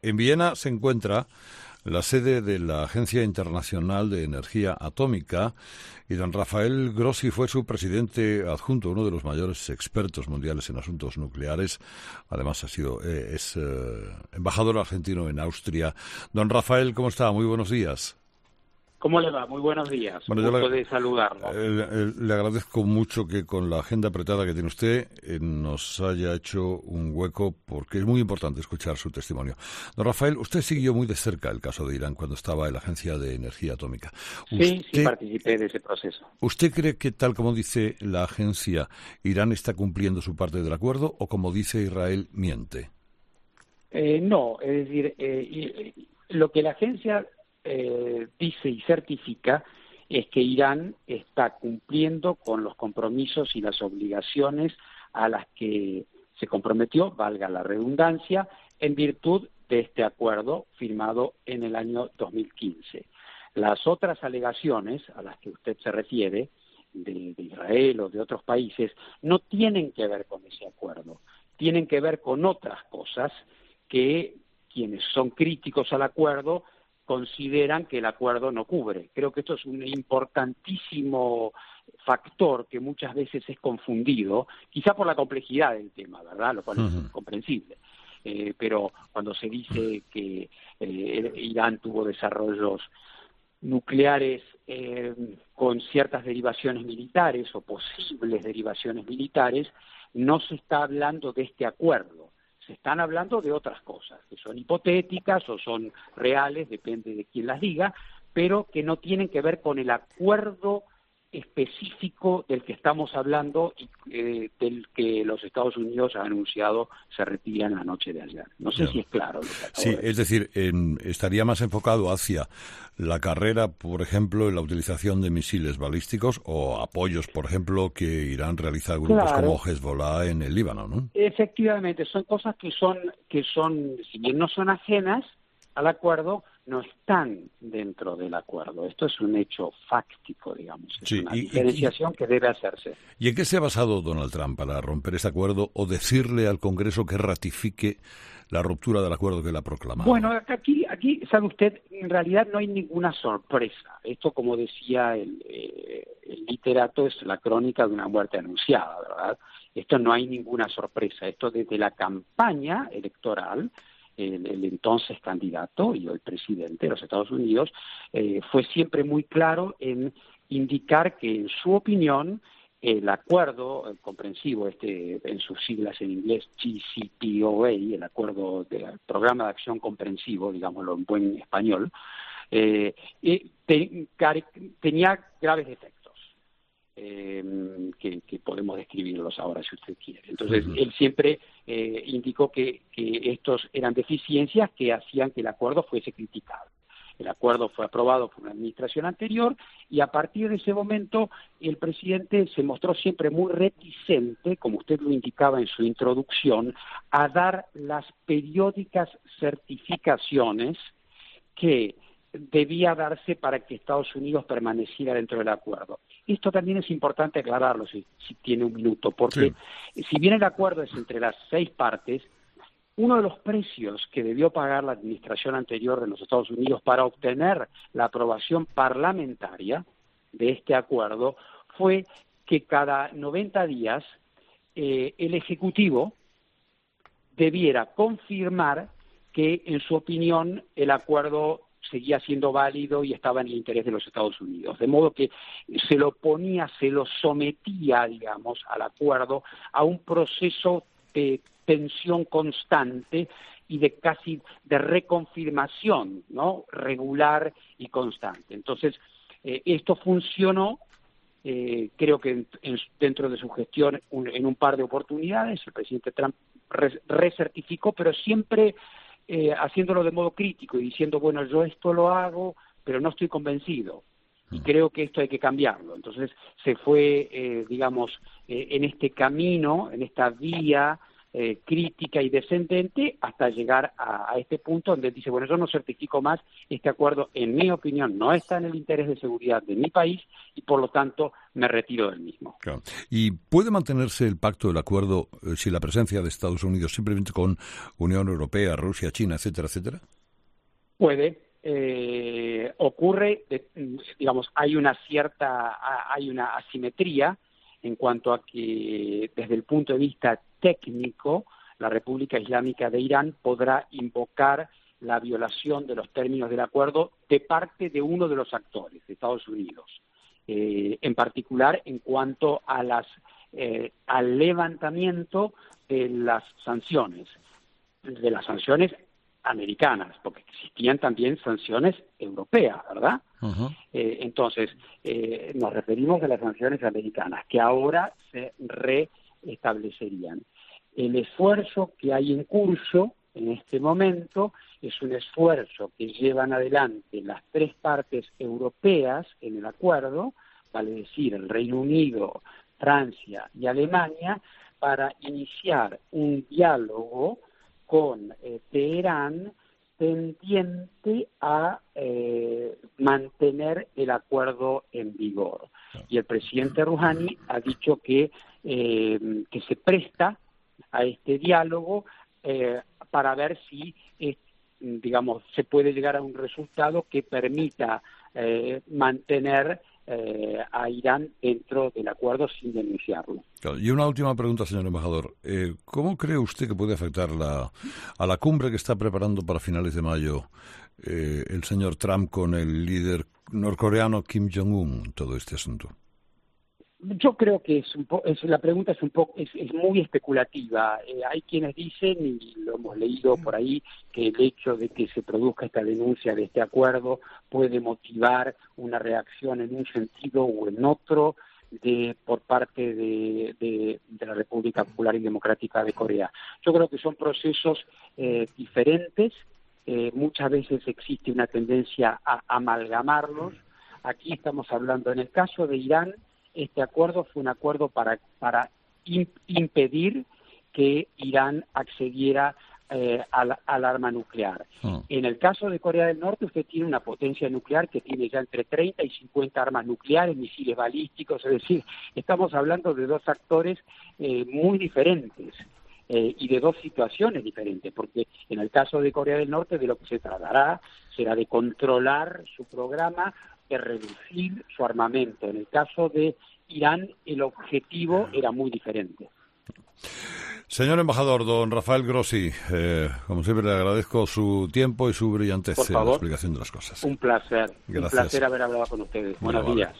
En Viena se encuentra la sede de la Agencia Internacional de Energía Atómica y don Rafael Grossi fue su presidente adjunto, uno de los mayores expertos mundiales en asuntos nucleares. Además es embajador argentino en Austria. Don Rafael, ¿cómo está? Muy buenos días. ¿Cómo le va? Muy buenos días. Bueno, Gusto de saludarlo. Le agradezco mucho que con la agenda apretada que tiene usted nos haya hecho un hueco, porque es muy importante escuchar su testimonio. Don Rafael, usted siguió muy de cerca el caso de Irán cuando estaba en la Agencia de Energía Atómica. Sí, participé de ese proceso. ¿Usted cree que, tal como dice la agencia, Irán está cumpliendo su parte del acuerdo o, como dice Israel, miente? No, es decir, lo que la agencia dice y certifica es que Irán está cumpliendo con los compromisos y las obligaciones a las que se comprometió, valga la redundancia, en virtud de este acuerdo firmado en el año 2015. Las otras alegaciones a las que usted se refiere, de Israel o de otros países, no tienen que ver con ese acuerdo, tienen que ver con otras cosas que quienes son críticos al acuerdo consideran que el acuerdo no cubre. Creo que esto es un importantísimo factor que muchas veces es confundido, quizá por la complejidad del tema, ¿verdad? Lo cual es comprensible. Pero cuando se dice que Irán tuvo desarrollos nucleares con ciertas derivaciones militares o posibles derivaciones militares, no se está hablando de este acuerdo. Se están hablando de otras cosas, que son hipotéticas o son reales, depende de quién las diga, pero que no tienen que ver con el acuerdo específico del que estamos hablando y del que los Estados Unidos han anunciado se retiran la noche de ayer. No sé si es claro lo que acabo de decir. Es decir, estaría más enfocado hacia la carrera, por ejemplo, en la utilización de misiles balísticos o apoyos, por ejemplo, que Irán realiza a grupos como Hezbollah en el Líbano, ¿no? Efectivamente, son cosas que son, si bien no son ajenas al acuerdo, no están dentro del acuerdo. Esto es un hecho fáctico, digamos. Es una diferenciación que debe hacerse. ¿Y en qué se ha basado Donald Trump para romper este acuerdo o decirle al Congreso que ratifique la ruptura del acuerdo que él ha proclamado? Bueno, aquí, sabe usted, en realidad no hay ninguna sorpresa. Esto, como decía el literato, es la crónica de una muerte anunciada, ¿verdad? Esto no hay ninguna sorpresa. Esto desde la campaña electoral, el entonces candidato y hoy presidente de los Estados Unidos, fue siempre muy claro en indicar que, en su opinión, el acuerdo comprensivo, en sus siglas en inglés JCPOA, el acuerdo del Programa de Acción Comprensivo, digámoslo en buen español, tenía graves defectos. Que podemos describirlos ahora si usted quiere. Entonces, él siempre indicó que estos eran deficiencias que hacían que el acuerdo fuese criticado. El acuerdo fue aprobado por una administración anterior y a partir de ese momento el presidente se mostró siempre muy reticente, como usted lo indicaba en su introducción, a dar las periódicas certificaciones que debía darse para que Estados Unidos permaneciera dentro del acuerdo. Esto también es importante aclararlo, si tiene un minuto, porque si bien el acuerdo es entre las 6 partes, uno de los precios que debió pagar la administración anterior de los Estados Unidos para obtener la aprobación parlamentaria de este acuerdo fue que cada 90 días el Ejecutivo debiera confirmar que, en su opinión, el acuerdo seguía siendo válido y estaba en el interés de los Estados Unidos. De modo que se lo sometía, digamos, al acuerdo a un proceso de tensión constante y de reconfirmación, ¿no?, regular y constante. Entonces, esto funcionó, creo que dentro de su gestión, en un par de oportunidades. El presidente Trump recertificó, pero siempre haciéndolo de modo crítico y diciendo, bueno, yo esto lo hago, pero no estoy convencido y creo que esto hay que cambiarlo. Entonces se fue, en este camino, en esta vía crítica y descendente hasta llegar a este punto donde dice, bueno, yo no certifico más, este acuerdo, en mi opinión, no está en el interés de seguridad de mi país y por lo tanto me retiro del mismo. Claro. ¿Y puede mantenerse el pacto, el acuerdo, sin la presencia de Estados Unidos, simplemente con Unión Europea, Rusia, China, etcétera, etcétera? Puede. Ocurre, digamos, hay una asimetría en cuanto a que desde el punto de vista técnico la República Islámica de Irán podrá invocar la violación de los términos del acuerdo de parte de uno de los actores, de Estados Unidos, en particular en cuanto a al levantamiento de las sanciones americanas, porque existían también sanciones europeas, ¿verdad? Uh-huh. Entonces, nos referimos a las sanciones americanas, que ahora se reestablecerían. El esfuerzo que hay en curso en este momento es un esfuerzo que llevan adelante las tres partes europeas en el acuerdo, vale decir, el Reino Unido, Francia y Alemania, para iniciar un diálogo con Teherán tendiente a mantener el acuerdo en vigor. Y el presidente Rouhani ha dicho que se presta a este diálogo para ver si, digamos, se puede llegar a un resultado que permita mantener a Irán dentro del acuerdo sin denunciarlo. Claro. Y una última pregunta, señor embajador. ¿Cómo cree usted que puede afectar a la cumbre que está preparando para finales de mayo el señor Trump con el líder norcoreano Kim Jong-un todo este asunto? Yo creo que la pregunta es muy especulativa. Hay quienes dicen, y lo hemos leído por ahí, que el hecho de que se produzca esta denuncia de este acuerdo puede motivar una reacción en un sentido o en otro por parte de la República Popular y Democrática de Corea. Yo creo que son procesos diferentes. Muchas veces existe una tendencia a amalgamarlos. Aquí estamos hablando, en el caso de Irán, este acuerdo fue un acuerdo para impedir que Irán accediera al arma nuclear. En el caso de Corea del Norte, usted tiene una potencia nuclear que tiene ya entre 30 y 50 armas nucleares, misiles balísticos, es decir, estamos hablando de dos actores muy diferentes y de dos situaciones diferentes, porque en el caso de Corea del Norte de lo que se tratará será de controlar su programa, de reducir su armamento. En el caso de Irán, el objetivo era muy diferente. Señor embajador, don Rafael Grossi, como siempre le agradezco su tiempo y su brillantez en la explicación de las cosas. Un placer. Gracias. Un placer haber hablado con ustedes. Buenos días.